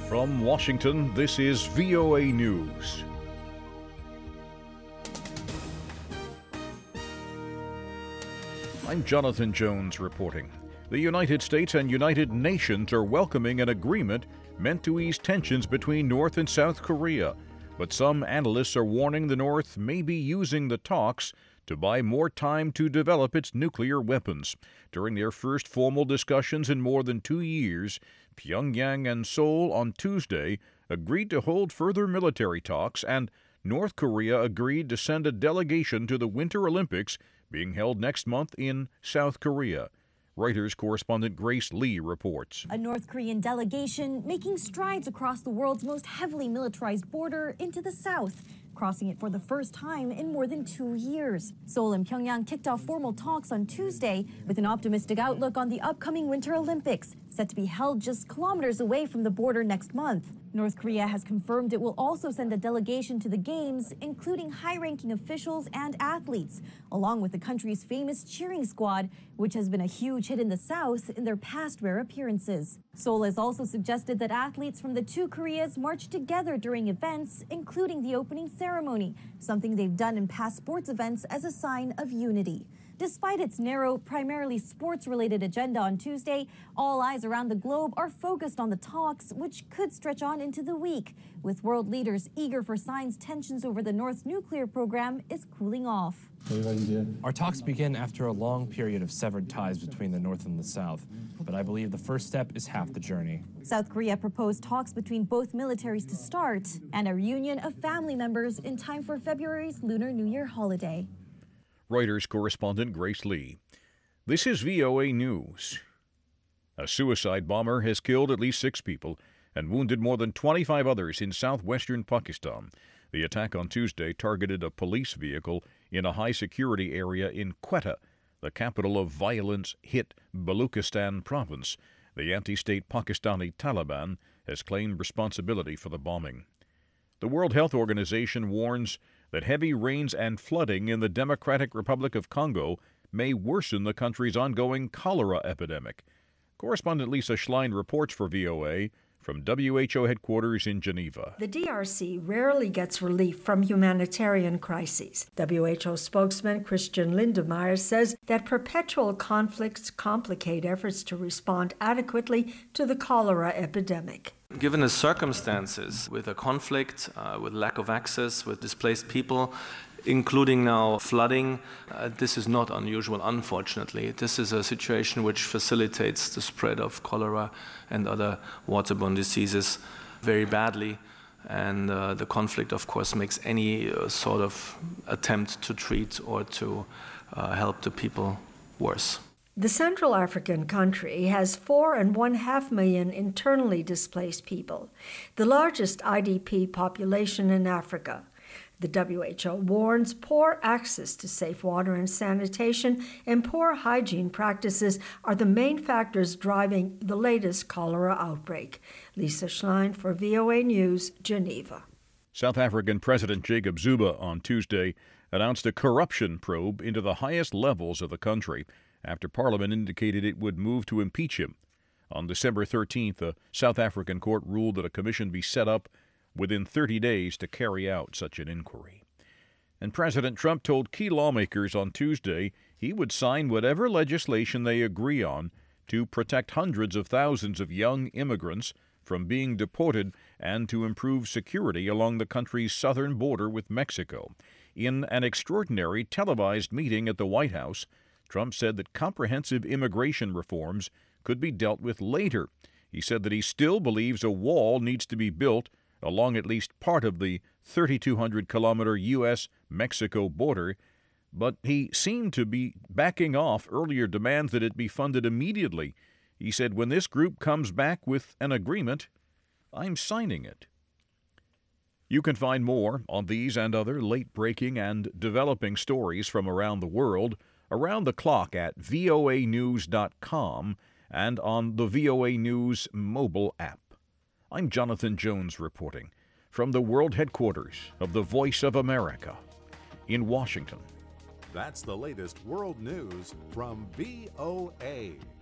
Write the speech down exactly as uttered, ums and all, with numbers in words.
From Washington, this is V O A News. I'm Jonathan Jones reporting. The United States and United Nations are welcoming an agreement meant to ease tensions between North and South Korea. But some analysts are warning the North may be using the talks to buy more time to develop its nuclear weapons. During their first formal discussions in more than two years, Pyongyang and Seoul on Tuesday agreed to hold further military talks, and North Korea agreed to send a delegation to the Winter Olympics being held next month in South Korea. Reuters correspondent Grace Lee reports. A North Korean delegation making strides across the world's most heavily militarized border into the south, crossing it for the first time in more than two years. Seoul and Pyongyang kicked off formal talks on Tuesday with an optimistic outlook on the upcoming Winter Olympics, set to be held just kilometers away from the border next month. North Korea has confirmed it will also send a delegation to the Games, including high-ranking officials and athletes, along with the country's famous cheering squad, which has been a huge hit in the South in their past rare appearances. Seoul has also suggested that athletes from the two Koreas march together during events, including the opening ceremony, something they've done in past sports events as a sign of unity. Despite its narrow, primarily sports-related agenda on Tuesday, all eyes around the globe are focused on the talks, which could stretch on into the week, with world leaders eager for signs tensions over the North's nuclear program is cooling off. Our talks begin after a long period of severed ties between the North and the South, but I believe the first step is half the journey. South Korea proposed talks between both militaries to start, and a reunion of family members in time for February's Lunar New Year holiday. Reuters correspondent Grace Lee. This is V O A News. A suicide bomber has killed at least six people and wounded more than twenty-five others in southwestern Pakistan. The attack on Tuesday targeted a police vehicle in a high-security area in Quetta, the capital of violence-hit Baluchistan province. The anti-state Pakistani Taliban has claimed responsibility for the bombing. The World Health Organization warns that heavy rains and flooding in the Democratic Republic of Congo may worsen the country's ongoing cholera epidemic. Correspondent Lisa Schlein reports for V O A from W H O headquarters in Geneva. The D R C rarely gets relief from humanitarian crises. W H O spokesman Christian Lindemeyer says that perpetual conflicts complicate efforts to respond adequately to the cholera epidemic. Given the circumstances, with a conflict, uh, with lack of access, with displaced people, including now flooding, uh, this is not unusual, unfortunately. This is a situation which facilitates the spread of cholera and other waterborne diseases very badly. And uh, the conflict, of course, makes any uh, sort of attempt to treat or to uh, help the people worse. The Central African country has four and one half million internally displaced people, the largest I D P population in Africa. The W H O warns poor access to safe water and sanitation and poor hygiene practices are the main factors driving the latest cholera outbreak. Lisa Schlein for V O A News, Geneva. South African President Jacob Zuma on Tuesday announced a corruption probe into the highest levels of the country after Parliament indicated it would move to impeach him. On December thirteenth, a South African court ruled that a commission be set up within thirty days to carry out such an inquiry. And President Trump told key lawmakers on Tuesday he would sign whatever legislation they agree on to protect hundreds of thousands of young immigrants from being deported and to improve security along the country's southern border with Mexico. In an extraordinary televised meeting at the White House, Trump said that comprehensive immigration reforms could be dealt with later. He said that he still believes a wall needs to be built along at least part of the thirty-two hundred kilometer U S Mexico border, but he seemed to be backing off earlier demands that it be funded immediately. He said, when this group comes back with an agreement, I'm signing it. You can find more on these and other late-breaking and developing stories from around the world around the clock at V O A news dot com and on the V O A News mobile app. I'm Jonathan Jones reporting from the world headquarters of the Voice of America in Washington. That's the latest world news from V O A.